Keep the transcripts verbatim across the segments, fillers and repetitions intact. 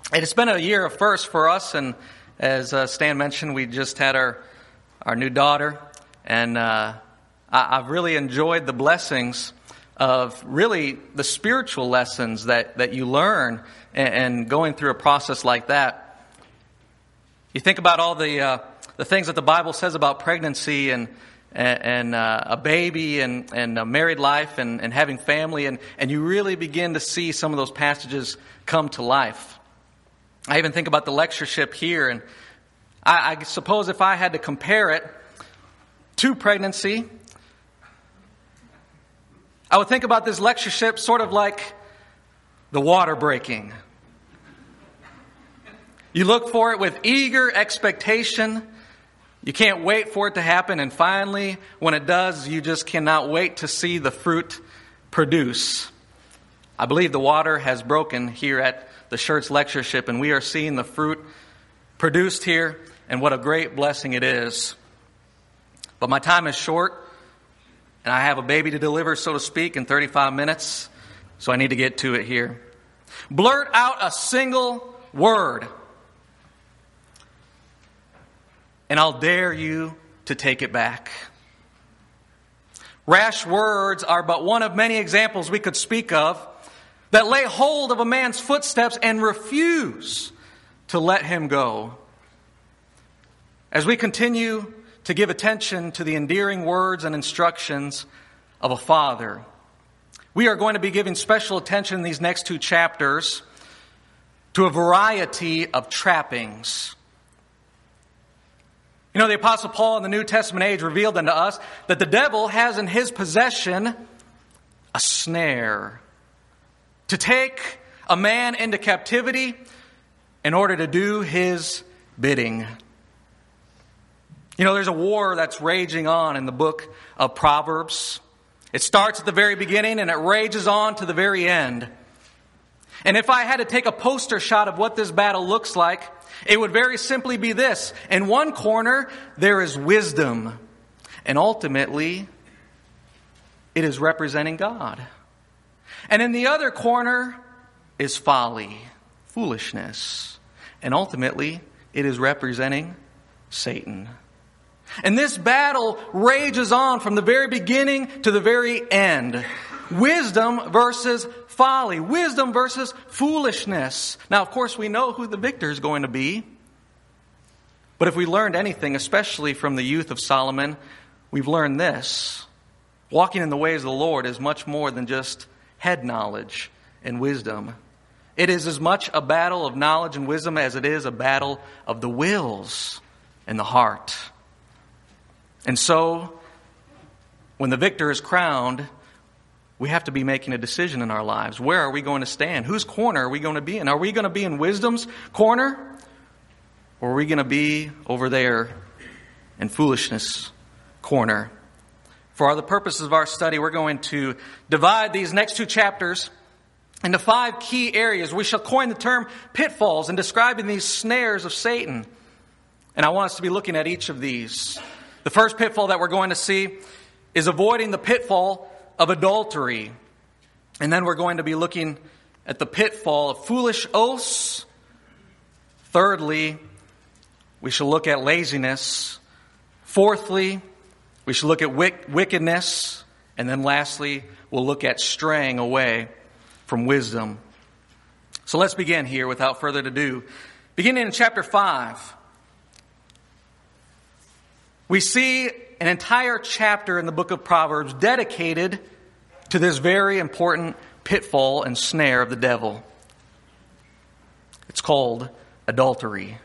It has been a year of firsts for us, and as uh, Stan mentioned, we just had our our new daughter, and uh, I, I've really enjoyed the blessings of really the spiritual lessons that, that you learn and, and going through a process like that. You think about all the uh, the things that the Bible says about pregnancy and and, and uh, a baby and, and a married life and, and having family, and, and you really begin to see some of those passages come to life. I even think about the lectureship here, and I, I suppose if I had to compare it to pregnancy, I would think about this lectureship sort of like the water breaking. You look for it with eager expectation. You can't wait for it to happen, and finally, when it does, you just cannot wait to see the fruit produce. I believe the water has broken here at the Schertz lectureship, and we are seeing the fruit produced here, and what a great blessing it is. But my time is short, and I have a baby to deliver, so to speak, in thirty-five minutes, so I need to get to it here. Blurt out a single word, and I'll dare you to take it back. Rash words are but one of many examples we could speak of that lay hold of a man's footsteps and refuse to let him go. As we continue to give attention to the endearing words and instructions of a father, we are going to be giving special attention in these next two chapters to a variety of trappings. You know, the Apostle Paul in the New Testament age revealed unto us that the devil has in his possession a snare to take a man into captivity in order to do his bidding. You know, there's a war that's raging on in the book of Proverbs. It starts at the very beginning and it rages on to the very end. And if I had to take a poster shot of what this battle looks like, it would very simply be this. In one corner, there is wisdom. And ultimately, it is representing God. And in the other corner is folly, foolishness. And ultimately, it is representing Satan. And this battle rages on from the very beginning to the very end. Wisdom versus folly. Wisdom versus foolishness. Now, of course, we know who the victor is going to be. But if we learned anything, especially from the youth of Solomon, we've learned this. Walking in the ways of the Lord is much more than just head knowledge and wisdom. It is as much a battle of knowledge and wisdom as it is a battle of the wills and the heart. And so, when the victor is crowned, we have to be making a decision in our lives. Where are we going to stand? Whose corner are we going to be in? Are we going to be in wisdom's corner? Or are we going to be over there in foolishness' corner? For the purposes of our study, we're going to divide these next two chapters into five key areas. We shall coin the term pitfalls in describing these snares of Satan. And I want us to be looking at each of these. The first pitfall that we're going to see is avoiding the pitfall of adultery. And then we're going to be looking at the pitfall of foolish oaths. Thirdly, we shall look at laziness. Fourthly, we shall look at wick- wickedness. And then lastly, we'll look at straying away from wisdom. So let's begin here without further ado. Beginning in chapter five, we see an entire chapter in the book of Proverbs dedicated to this very important pitfall and snare of the devil. It's called adultery.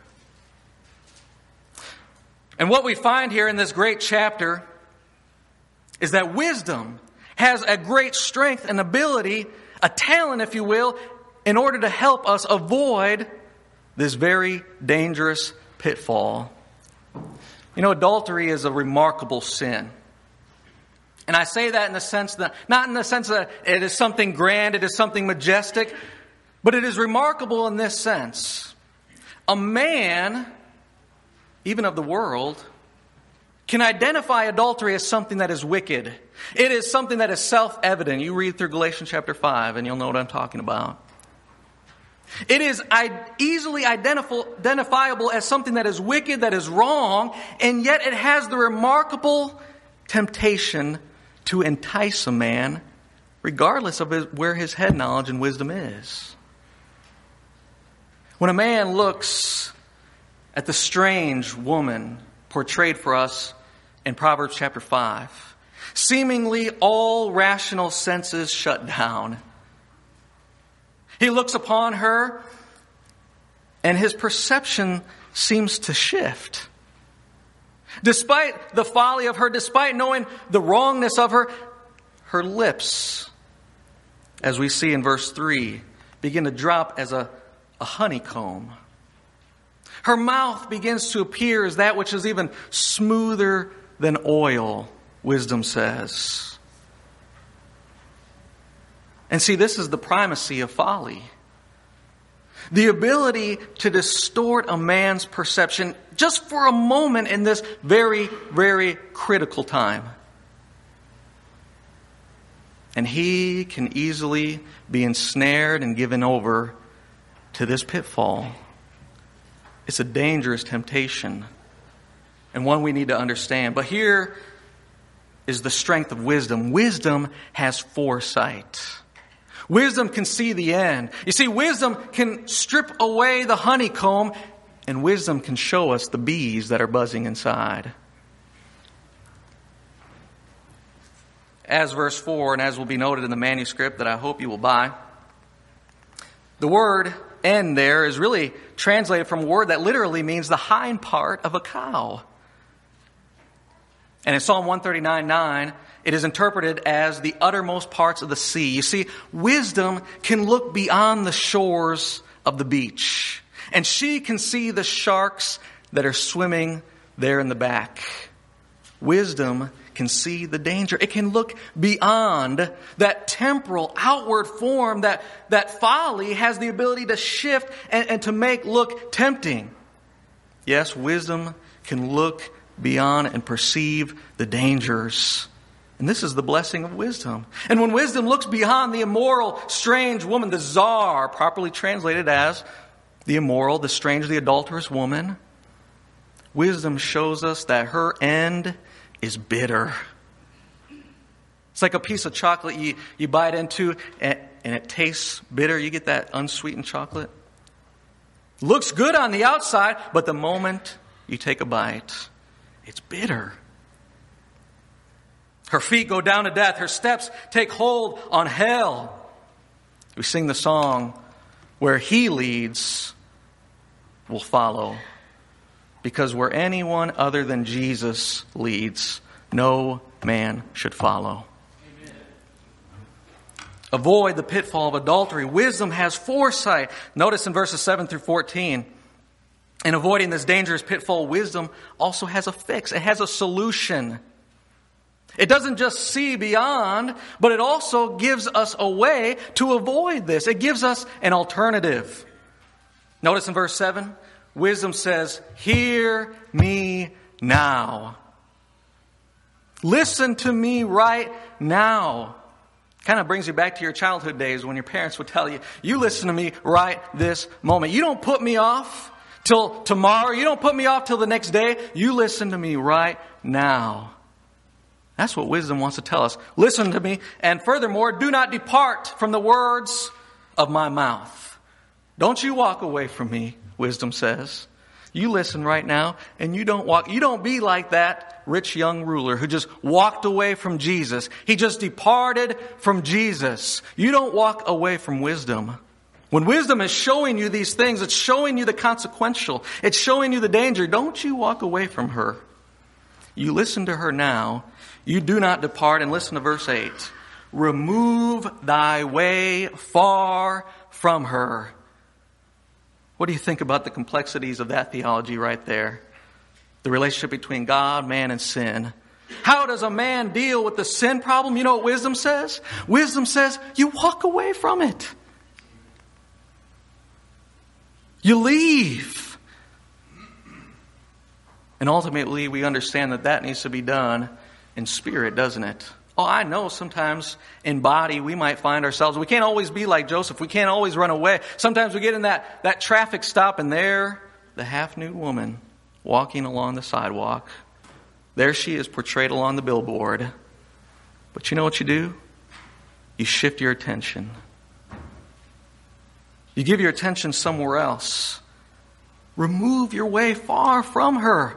And what we find here in this great chapter is that wisdom has a great strength and ability, a talent, if you will, in order to help us avoid this very dangerous pitfall. You know, adultery is a remarkable sin. And I say that in the sense that, not in the sense that it is something grand, it is something majestic, but it is remarkable in this sense. A man, even of the world, can identify adultery as something that is wicked. It is something that is self-evident. You read through Galatians chapter five and you'll know what I'm talking about. It is easily identifiable as something that is wicked, that is wrong, and yet it has the remarkable temptation to entice a man regardless of his, where his head knowledge and wisdom is. When a man looks at the strange woman portrayed for us in Proverbs chapter five, seemingly all rational senses shut down. He looks upon her and his perception seems to shift. Despite the folly of her, despite knowing the wrongness of her, her lips, as we see in verse three, begin to drop as a, a honeycomb. Her mouth begins to appear as that which is even smoother than oil, wisdom says. And see, this is the primacy of folly. The ability to distort a man's perception just for a moment in this very, very critical time. And he can easily be ensnared and given over to this pitfall. It's a dangerous temptation and one we need to understand. But here is the strength of wisdom. Wisdom has foresight. Wisdom can see the end. You see, wisdom can strip away the honeycomb, and wisdom can show us the bees that are buzzing inside. As verse four, and as will be noted in the manuscript that I hope you will buy, the word end there is really translated from a word that literally means the hind part of a cow. And in Psalm one thirty-nine nine, it is interpreted as the uttermost parts of the sea. You see, wisdom can look beyond the shores of the beach. And she can see the sharks that are swimming there in the back. Wisdom can see the danger. It can look beyond that temporal, outward form that, that folly has the ability to shift and, and to make look tempting. Yes, wisdom can look beyond and perceive the dangers. And this is the blessing of wisdom. And when wisdom looks beyond the immoral, strange woman, the czar, properly translated as the immoral, the strange, the adulterous woman, wisdom shows us that her end is bitter. It's like a piece of chocolate you, you bite into and, and it tastes bitter. You get that unsweetened chocolate. Looks good on the outside, but the moment you take a bite, it's bitter. Her feet go down to death. Her steps take hold on hell. We sing the song, where he leads, we'll follow. Because where anyone other than Jesus leads, no man should follow. Amen. Avoid the pitfall of adultery. Wisdom has foresight. Notice in verses seven through fourteen, in avoiding this dangerous pitfall, wisdom also has a fix. It has a solution. It doesn't just see beyond, but it also gives us a way to avoid this. It gives us an alternative. Notice in verse seven, wisdom says, "Hear me now. Listen to me right now." Kind of brings you back to your childhood days when your parents would tell you, "You listen to me right this moment. You don't put me off till tomorrow. You don't put me off till the next day. You listen to me right now." That's what wisdom wants to tell us. Listen to me, and furthermore, do not depart from the words of my mouth. Don't you walk away from me, wisdom says. You listen right now, and you don't walk. You don't be like that rich young ruler who just walked away from Jesus. He just departed from Jesus. You don't walk away from wisdom. When wisdom is showing you these things, it's showing you the consequential. It's showing you the danger. Don't you walk away from her. You listen to her now. You do not depart. And listen to verse eight. Remove thy way far from her. What do you think about the complexities of that theology right there? The relationship between God, man, and sin. How does a man deal with the sin problem? You know what wisdom says? Wisdom says you walk away from it. You leave. And ultimately we understand that that needs to be done in spirit, doesn't it? Oh, I know sometimes in body we might find ourselves, we can't always be like Joseph. We can't always run away. Sometimes we get in that, that traffic stop and there, the half-nude woman walking along the sidewalk. There she is portrayed along the billboard. But you know what you do? You shift your attention. You give your attention somewhere else. Remove your way far from her.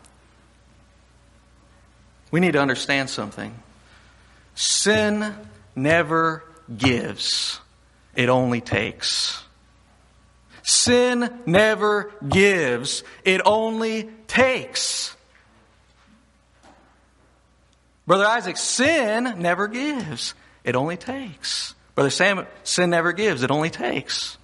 We need to understand something. Sin never gives. It only takes. Sin never gives. It only takes. Brother Isaac, sin never gives. It only takes. Brother Sam, sin never gives. It only takes.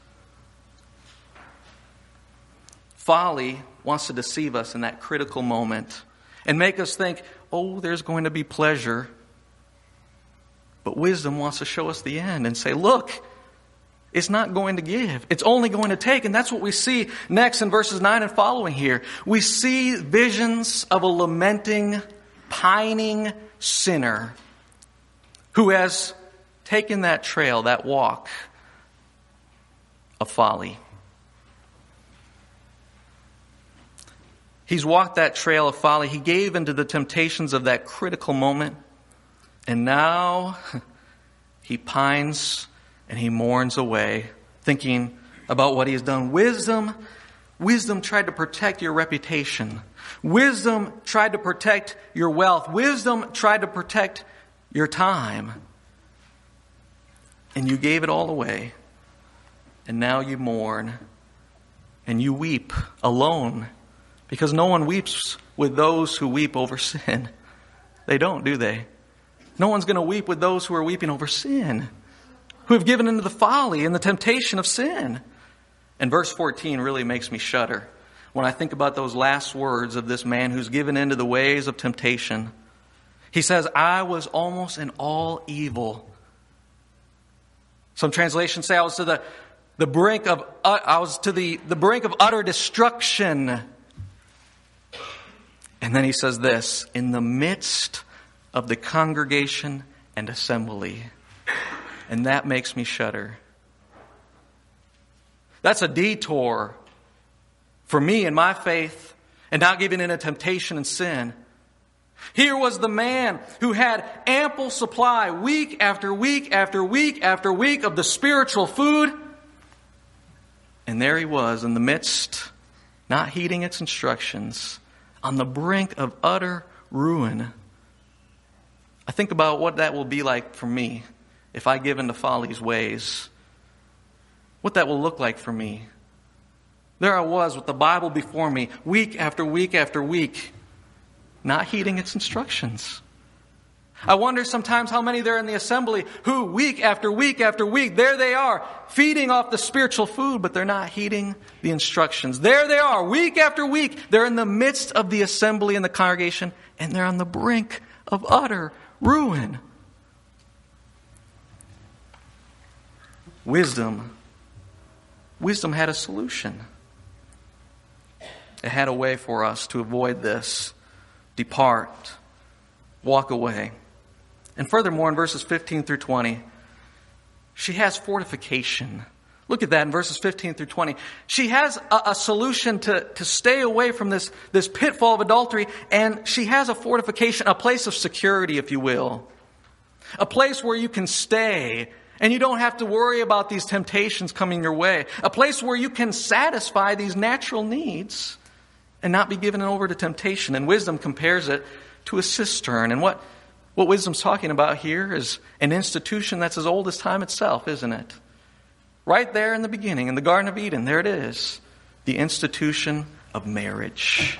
Folly wants to deceive us in that critical moment and make us think, oh, there's going to be pleasure. But wisdom wants to show us the end and say, look, it's not going to give. It's only going to take. And that's what we see next in verses nine and following here. We see visions of a lamenting, pining sinner who has taken that trail, that walk of folly. He's walked that trail of folly. He gave into the temptations of that critical moment. And now he pines and he mourns away, thinking about what he has done. Wisdom, wisdom tried to protect your reputation. Wisdom tried to protect your wealth. Wisdom tried to protect your time. And you gave it all away. And now you mourn and you weep alone. Because no one weeps with those who weep over sin. They don't, do they? No one's going to weep with those who are weeping over sin, who have given into the folly and the temptation of sin. And verse fourteen really makes me shudder when I think about those last words of this man who's given into the ways of temptation. He says, I was almost in all evil. Some translations say I was to the, the brink of uh, I was to the, the brink of utter destruction. And then he says this, in the midst of the congregation and assembly. And that makes me shudder. That's a detour for me and my faith and not giving in to temptation and sin. Here was the man who had ample supply week after week after week after week of the spiritual food. And there he was in the midst, not heeding its instructions, on the brink of utter ruin. I think about what that will be like for me if I give into folly's ways. What that will look like for me. There I was with the Bible before me, week after week after week, not heeding its instructions. I wonder sometimes how many there in the assembly who week after week after week, there they are, feeding off the spiritual food, but they're not heeding the instructions. There they are, week after week, they're in the midst of the assembly and the congregation, and they're on the brink of utter ruin. Wisdom, wisdom had a solution. It had a way for us to avoid this. Depart, walk away. And furthermore, in verses fifteen through twenty, she has fortification. Look at that in verses fifteen through twenty. She has a, a solution to, to stay away from this, this pitfall of adultery, and she has a fortification, a place of security, if you will. A place where you can stay, and you don't have to worry about these temptations coming your way. A place where you can satisfy these natural needs and not be given over to temptation. And wisdom compares it to a cistern. And what What wisdom's talking about here is an institution that's as old as time itself, isn't it? Right there in the beginning, in the Garden of Eden, there it is. The institution of marriage.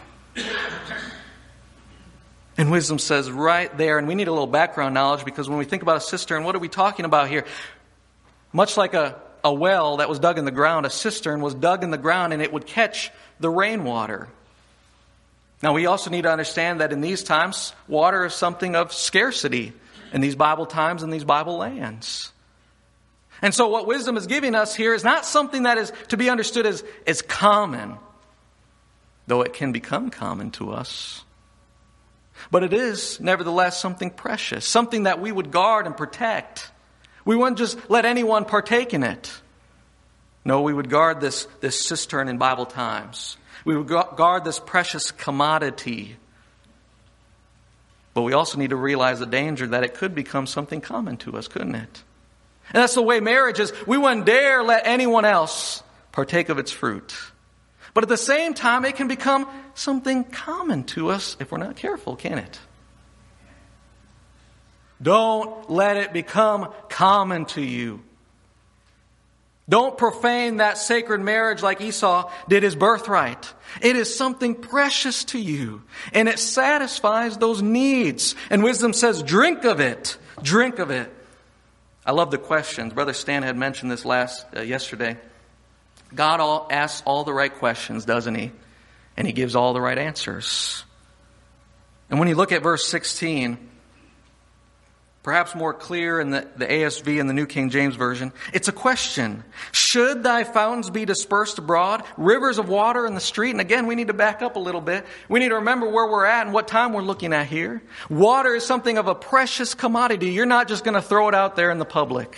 And wisdom says right there, and we need a little background knowledge because when we think about a cistern, what are we talking about here? Much like a, a well that was dug in the ground, a cistern was dug in the ground and it would catch the rainwater. Now, we also need to understand that in these times, water is something of scarcity in these Bible times and these Bible lands. And so what wisdom is giving us here is not something that is to be understood as, as common, though it can become common to us. But it is, nevertheless, something precious, something that we would guard and protect. We wouldn't just let anyone partake in it. No, we would guard this, this cistern in Bible times. We would guard this precious commodity. But we also need to realize the danger that it could become something common to us, couldn't it? And that's the way marriage is. We wouldn't dare let anyone else partake of its fruit. But at the same time, it can become something common to us if we're not careful, can it? Don't let it become common to you. Don't profane that sacred marriage like Esau did his birthright. It is something precious to you, and it satisfies those needs. And wisdom says, drink of it. Drink of it. I love the questions. Brother Stan had mentioned this last uh, yesterday. God all, asks all the right questions, doesn't he? And he gives all the right answers. And when you look at verse sixteen, perhaps more clear in the, the A S V and the New King James Version, it's a question. Should thy fountains be dispersed abroad, rivers of water in the street? And again, we need to back up a little bit. We need to remember where we're at and what time we're looking at here. Water is something of a precious commodity. You're not just going to throw it out there in the public.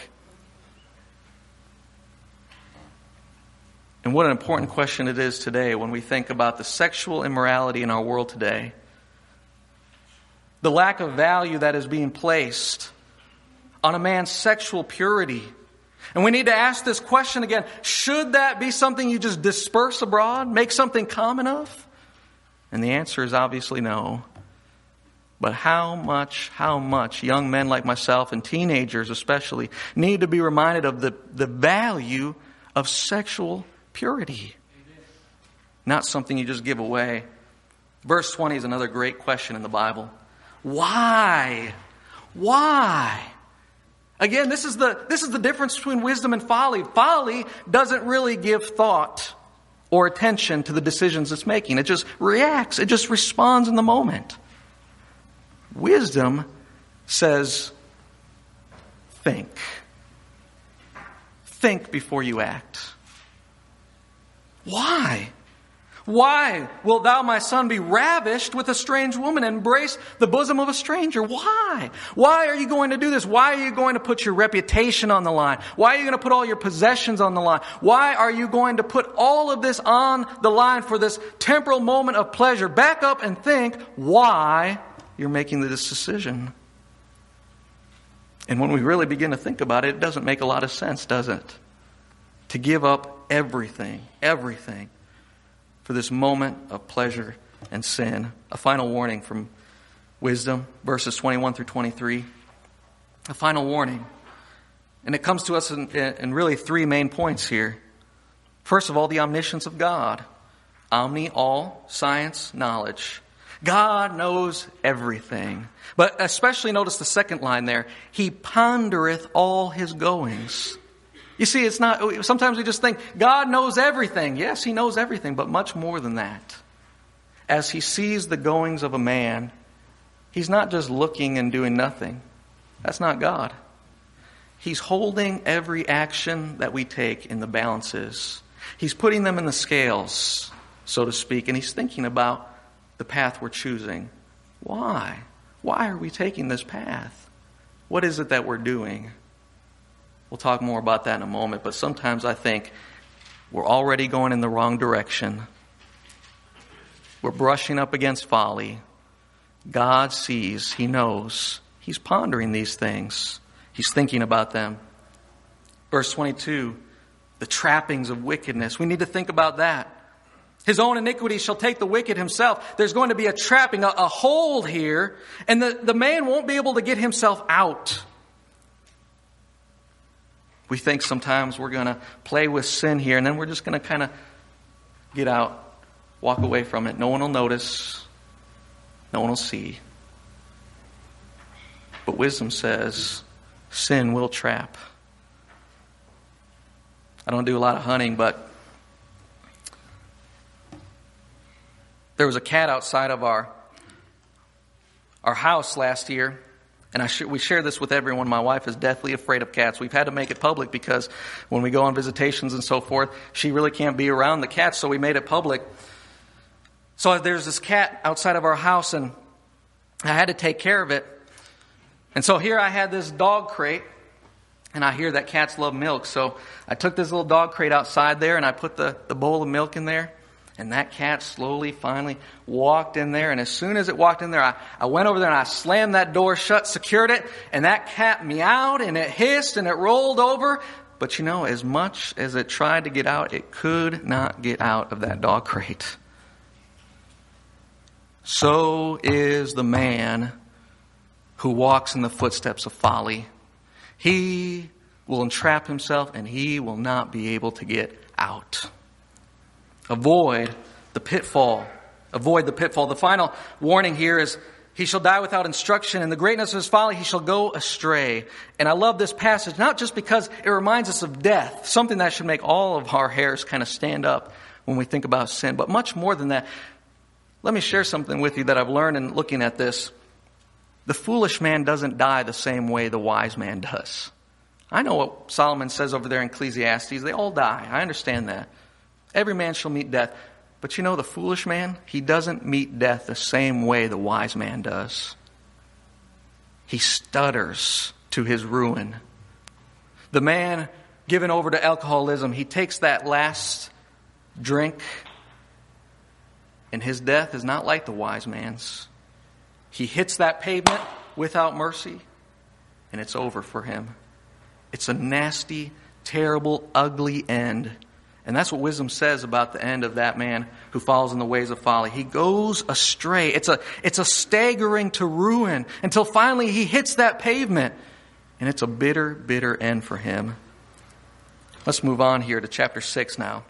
And what an important question it is today when we think about the sexual immorality in our world today. The lack of value that is being placed on a man's sexual purity. And we need to ask this question again. Should that be something you just disperse abroad? Make something common of? And the answer is obviously no. But how much, how much young men like myself and teenagers especially need to be reminded of the, the value of sexual purity. Not something you just give away. Verse twenty is another great question in the Bible. Why? Why? Again, this is the this is the difference between wisdom and folly. Folly doesn't really give thought or attention to the decisions it's making. It just reacts. It just responds in the moment. Wisdom says, think. Think before you act. Why? Why wilt thou, my son, be ravished with a strange woman and embrace the bosom of a stranger? Why? Why are you going to do this? Why are you going to put your reputation on the line? Why are you going to put all your possessions on the line? Why are you going to put all of this on the line for this temporal moment of pleasure? Back up and think why you're making this decision. And when we really begin to think about it, it doesn't make a lot of sense, does it? To give up everything, everything, for this moment of pleasure and sin. A final warning from wisdom, verses twenty-one through twenty-three. A final warning. And it comes to us in, in really three main points here. First of all, the omniscience of God. Omni, all, science, knowledge. God knows everything. But especially notice the second line there. He pondereth all his goings. You see, it's not, sometimes we just think, God knows everything. Yes, he knows everything, but much more than that. As he sees the goings of a man, he's not just looking and doing nothing. That's not God. He's holding every action that we take in the balances. He's putting them in the scales, so to speak, and he's thinking about the path we're choosing. Why? Why are we taking this path? What is it that we're doing? We'll talk more about that in a moment, but sometimes I think we're already going in the wrong direction. We're brushing up against folly. God sees, he knows. He's pondering these things. He's thinking about them. Verse twenty-two, the trappings of wickedness. We need to think about that. His own iniquity shall take the wicked himself. There's going to be a trapping, a, a hold here, and the, the man won't be able to get himself out. We think sometimes we're going to play with sin here, and then we're just going to kind of get out, walk away from it. No one will notice. No one will see. But wisdom says sin will trap. I don't do a lot of hunting, but there was a cat outside of our our house last year. And I sh- we share this with everyone. My wife is deathly afraid of cats. We've had to make it public because when we go on visitations and so forth, she really can't be around the cats, so we made it public. So there's this cat outside of our house, and I had to take care of it. And so here I had this dog crate, and I hear that cats love milk. So I took this little dog crate outside there, and I put the, the bowl of milk in there. And that cat slowly, finally walked in there. And as soon as it walked in there, I, I went over there and I slammed that door shut, secured it. And that cat meowed and it hissed and it rolled over. But you know, as much as it tried to get out, it could not get out of that dog crate. So is the man who walks in the footsteps of folly. He will entrap himself and he will not be able to get out. Avoid the pitfall. Avoid the pitfall. The final warning here is, he shall die without instruction. In the greatness of his folly, he shall go astray. And I love this passage, not just because it reminds us of death, something that should make all of our hairs kind of stand up when we think about sin, but much more than that. Let me share something with you that I've learned in looking at this. The foolish man doesn't die the same way the wise man does. I know what Solomon says over there in Ecclesiastes. They all die. I understand that. Every man shall meet death. But you know, the foolish man, he doesn't meet death the same way the wise man does. He stutters to his ruin. The man given over to alcoholism, he takes that last drink, and his death is not like the wise man's. He hits that pavement without mercy, and it's over for him. It's a nasty, terrible, ugly end. And that's what wisdom says about the end of that man who falls in the ways of folly. He goes astray. It's a, it's a staggering to ruin until finally he hits that pavement. And it's a bitter, bitter end for him. Let's move on here to chapter six now.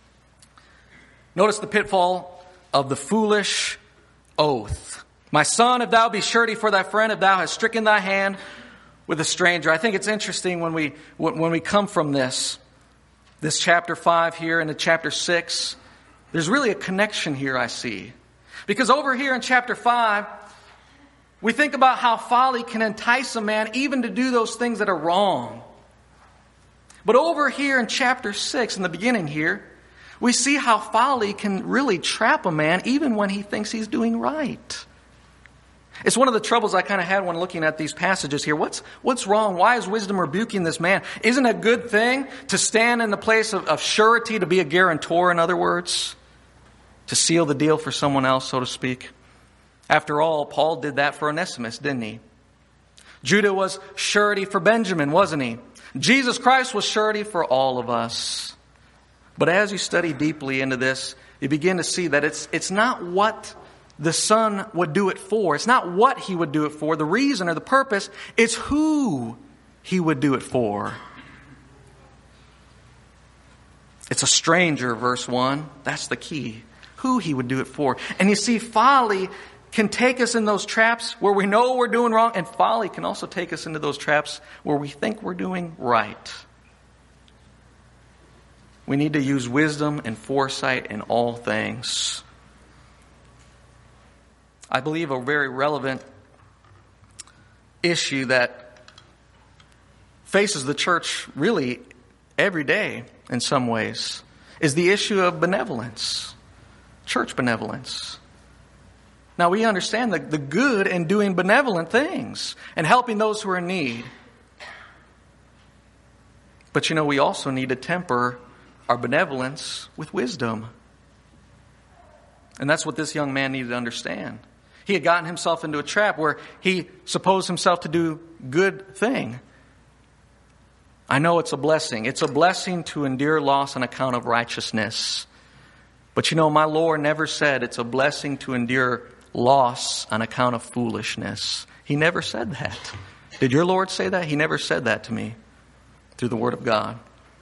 Notice the pitfall of the foolish oath. My son, if thou be surety for thy friend, if thou hast stricken thy hand with a stranger. I think it's interesting when we when we come from this. This chapter five here into chapter six, there's really a connection here I see. Because over here in chapter five, we think about how folly can entice a man even to do those things that are wrong. But over here in chapter six, in the beginning here, we see how folly can really trap a man even when he thinks he's doing right. It's one of the troubles I kind of had when looking at these passages here. What's what's wrong? Why is wisdom rebuking this man? Isn't it a good thing to stand in the place of, of surety, to be a guarantor, in other words? To seal the deal for someone else, so to speak? After all, Paul did that for Onesimus, didn't he? Judah was surety for Benjamin, wasn't he? Jesus Christ was surety for all of us. But as you study deeply into this, you begin to see that it's it's not what the Son would do it for. It's not what he would do it for, the reason or the purpose. It's who he would do it for. It's a stranger, verse one. That's the key. Who he would do it for. And you see, folly can take us in those traps where we know we're doing wrong, and folly can also take us into those traps where we think we're doing right. We need to use wisdom and foresight in all things. I believe a very relevant issue that faces the church really every day in some ways is the issue of benevolence, church benevolence. Now we understand the, the good in doing benevolent things and helping those who are in need. But you know, we also need to temper our benevolence with wisdom. And that's what this young man needed to understand. He had gotten himself into a trap where he supposed himself to do good thing. I know it's a blessing. It's a blessing to endure loss on account of righteousness. But you know, my Lord never said it's a blessing to endure loss on account of foolishness. He never said that. Did your Lord say that? He never said that to me through the Word of God.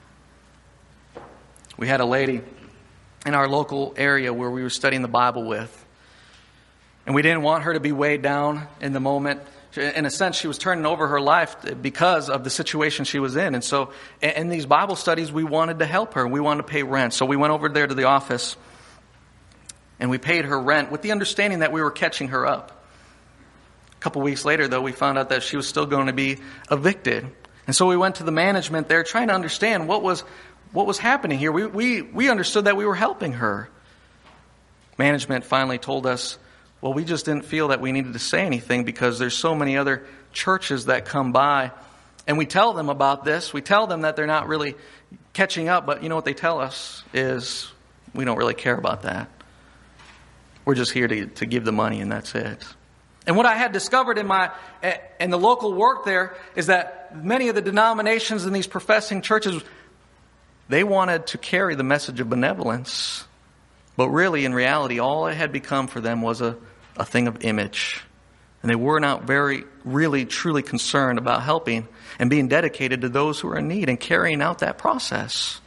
We had a lady in our local area where we were studying the Bible with. And we didn't want her to be weighed down in the moment. In a sense, she was turning over her life because of the situation she was in. And so in these Bible studies, we wanted to help her. We wanted to pay rent. So we went over there to the office and we paid her rent with the understanding that we were catching her up. A couple weeks later, though, we found out that she was still going to be evicted. And so we went to the management there trying to understand what was what was happening here. We, we, we understood that we were helping her. Management finally told us, Well, we just didn't feel that we needed to say anything because there's so many other churches that come by. And we tell them about this. We tell them that they're not really catching up. But you know what they tell us is we don't really care about that. We're just here to, to give the money and that's it. And what I had discovered in my in the local work there is that many of the denominations in these professing churches, they wanted to carry the message of benevolence. But really, in reality, all it had become for them was a, a thing of image. And they were not very, really, truly concerned about helping and being dedicated to those who are in need and carrying out that process.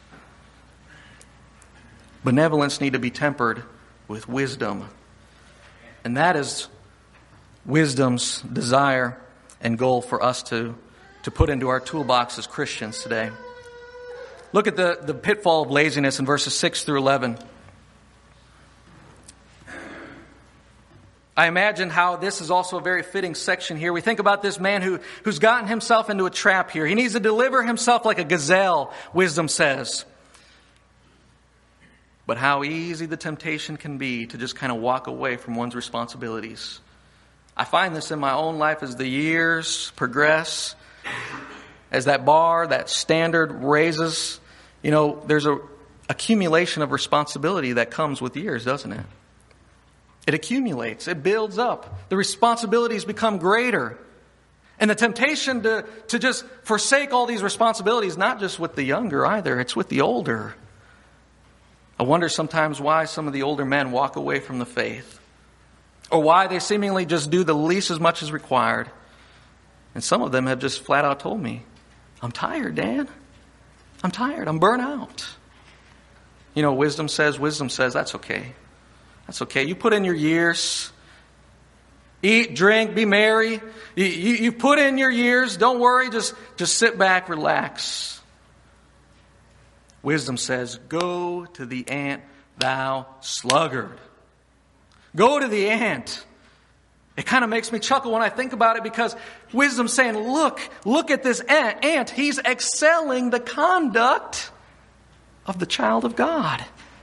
Benevolence need to be tempered with wisdom. And that is wisdom's desire and goal for us to, to put into our toolbox as Christians today. Look at the, the pitfall of laziness in verses six through eleven. I imagine how this is also a very fitting section here. We think about this man who, who's gotten himself into a trap here. He needs to deliver himself like a gazelle, wisdom says. But how easy the temptation can be to just kind of walk away from one's responsibilities. I find this in my own life as the years progress, as that bar, that standard raises. You know, there's a accumulation of responsibility that comes with years, doesn't it? It accumulates. It builds up. The responsibilities become greater. And the temptation to, to just forsake all these responsibilities, not just with the younger either, it's with the older. I wonder sometimes why some of the older men walk away from the faith. Or why they seemingly just do the least as much as required. And some of them have just flat out told me, I'm tired, Dan. I'm tired. I'm burnt out. You know, wisdom says, wisdom says, that's okay. That's okay. You put in your years. Eat, drink, be merry. You, you, you put in your years. Don't worry. Just, just sit back, relax. Wisdom says, go to the ant, thou sluggard. Go to the ant. It kind of makes me chuckle when I think about it because wisdom's saying, look, look at this ant. ant. He's excelling the conduct of the child of God.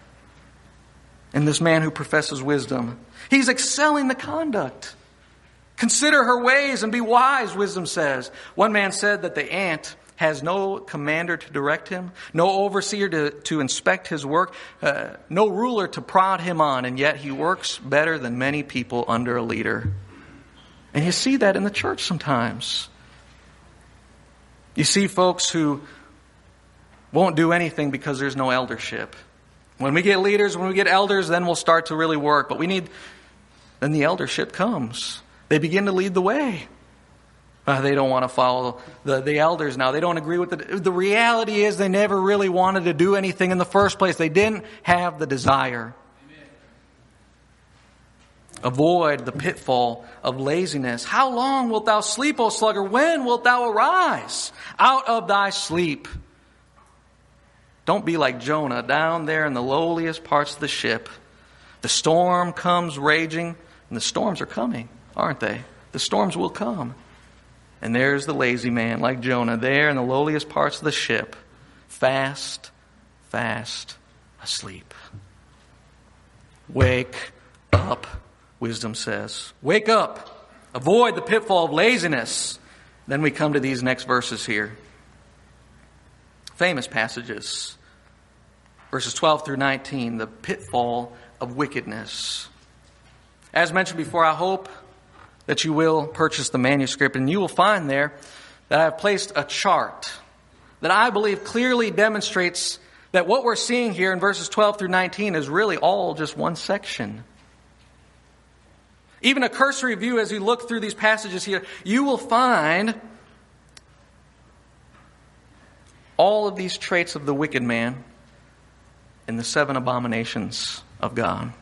And this man who professes wisdom, he's excelling the conduct. Consider her ways and be wise, wisdom says. One man said that the ant has no commander to direct him, no overseer to, to inspect his work, uh, no ruler to prod him on, and yet he works better than many people under a leader. And you see that in the church sometimes. You see folks who won't do anything because there's no eldership. When we get leaders, when we get elders, then we'll start to really work. But we need, then the eldership comes. They begin to lead the way. Uh, they don't want to follow the, the elders now. They don't agree with the, the reality is they never really wanted to do anything in the first place. They didn't have the desire. Amen. Avoid the pitfall of laziness. How long wilt thou sleep, O sluggard? When wilt thou arise out of thy sleep? Don't be like Jonah down there in the lowliest parts of the ship. The storm comes raging, and the storms are coming, aren't they? The storms will come. And there's the lazy man like Jonah there in the lowliest parts of the ship, fast, fast asleep. Wake up, wisdom says. Wake up. Avoid the pitfall of laziness. Then we come to these next verses here. Famous passages. Verses twelve through nineteen, the pitfall of wickedness. As mentioned before, I hope that you will purchase the manuscript, and you will find there that I have placed a chart that I believe clearly demonstrates that what we're seeing here in verses twelve through nineteen is really all just one section. Even a cursory view as you look through these passages here, you will find all of these traits of the wicked man in the seven abominations of God.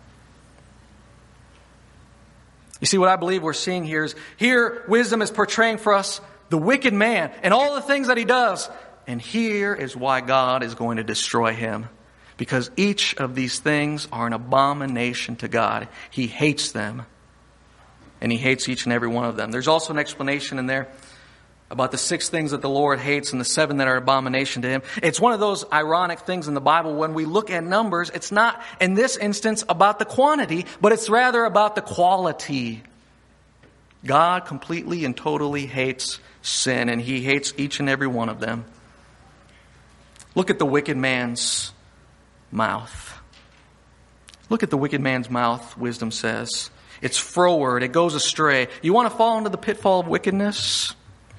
You see, what I believe we're seeing here is, here wisdom is portraying for us the wicked man and all the things that he does. And here is why God is going to destroy him. Because each of these things are an abomination to God. He hates them. And he hates each and every one of them. There's also an explanation in there about the six things that the Lord hates and the seven that are abomination to him. It's one of those ironic things in the Bible. When we look at numbers, it's not, in this instance, about the quantity, but it's rather about the quality. God completely and totally hates sin, and he hates each and every one of them. Look at the wicked man's mouth. Look at the wicked man's mouth, wisdom says. It's froward. It goes astray. You want to fall into the pitfall of wickedness?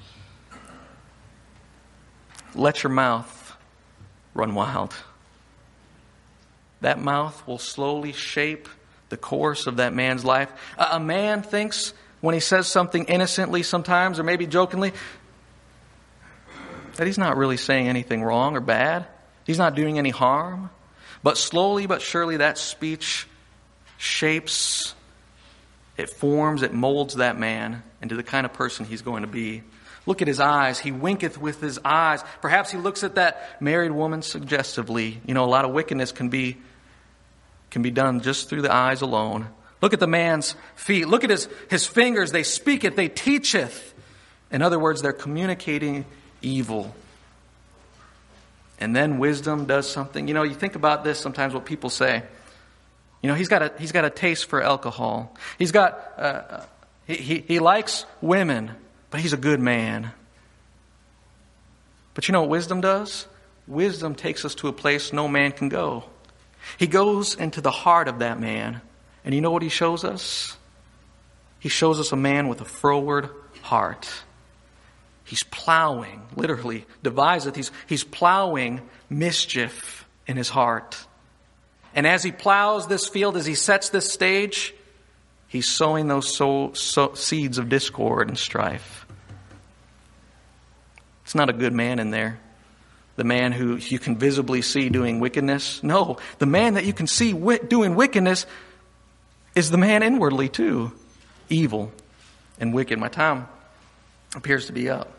Let your mouth run wild. That mouth will slowly shape the course of that man's life. A man thinks when he says something innocently sometimes, or maybe jokingly, that he's not really saying anything wrong or bad. He's not doing any harm. But slowly but surely that speech shapes, it forms, it molds that man into the kind of person he's going to be. Look at his eyes. He winketh with his eyes. Perhaps he looks at that married woman suggestively. You know, a lot of wickedness can be can be done just through the eyes alone. Look at the man's feet. Look at his, his fingers. They speak it. They teacheth. In other words, they're communicating evil. And then wisdom does something. You know, you think about this sometimes, what people say. You know, he's got a he's got a taste for alcohol. He's got uh, he, he he likes women, but he's a good man. But you know what wisdom does? Wisdom takes us to a place no man can go. He goes into the heart of that man. And you know what he shows us? He shows us a man with a froward heart. He's plowing, literally, deviseth. He's, he's plowing mischief in his heart. And as he plows this field, as he sets this stage, he's sowing those so, so, seeds of discord and strife. It's not a good man in there. The man who you can visibly see doing wickedness. No, the man that you can see wi- doing wickedness is the man inwardly too. Evil and wicked. My time appears to be up.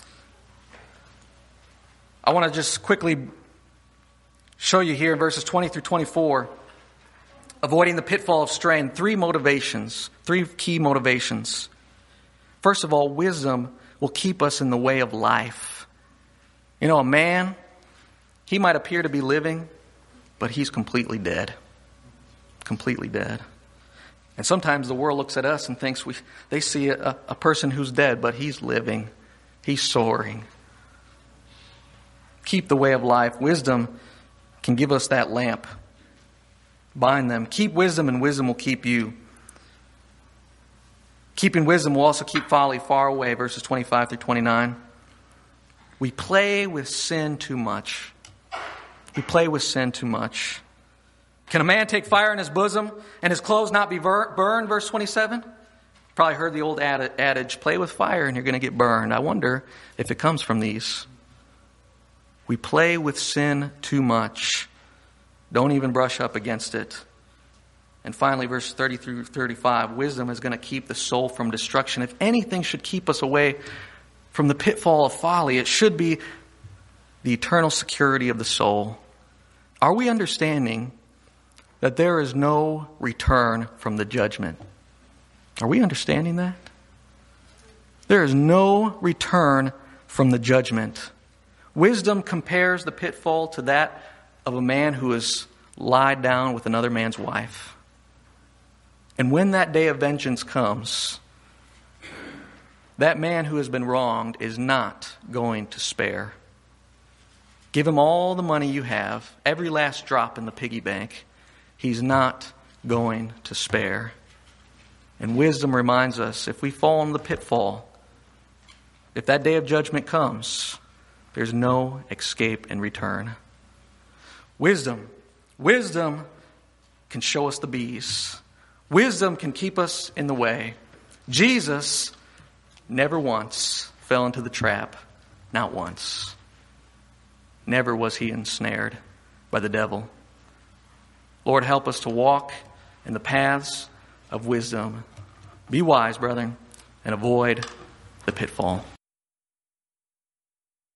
I want to just quickly show you here in verses twenty through twenty-four, avoiding the pitfall of straying, three motivations, three key motivations. First of all, wisdom will keep us in the way of life. You know, a man, he might appear to be living, but he's completely dead. Completely dead. And sometimes the world looks at us and thinks we they see a, a person who's dead, but he's living. He's soaring. Keep the way of life. Wisdom can give us that lamp. Bind them. Keep wisdom, and wisdom will keep you. Keeping wisdom will also keep folly far away, verses twenty-five through twenty-nine. We play with sin too much. We play with sin too much. Can a man take fire in his bosom and his clothes not be burned? Verse twenty-seven. Probably heard the old adage, play with fire and you're going to get burned. I wonder if it comes from these. We play with sin too much. Don't even brush up against it. And finally, verse thirty through thirty-five, wisdom is going to keep the soul from destruction. If anything should keep us away from the pitfall of folly, it should be the eternal security of the soul. Are we understanding that there is no return from the judgment? Are we understanding that? There is no return from the judgment. Wisdom compares the pitfall to that of a man who has lied down with another man's wife. And when that day of vengeance comes, that man who has been wronged is not going to spare. Give him all the money you have, every last drop in the piggy bank. He's not going to spare. And wisdom reminds us, if we fall in the pitfall, if that day of judgment comes, there's no escape and return. Wisdom. Wisdom can show us the bees. Wisdom can keep us in the way. Jesus never once fell into the trap. Not once. Never was he ensnared by the devil. Lord, help us to walk in the paths of wisdom. Be wise, brethren, and avoid the pitfall.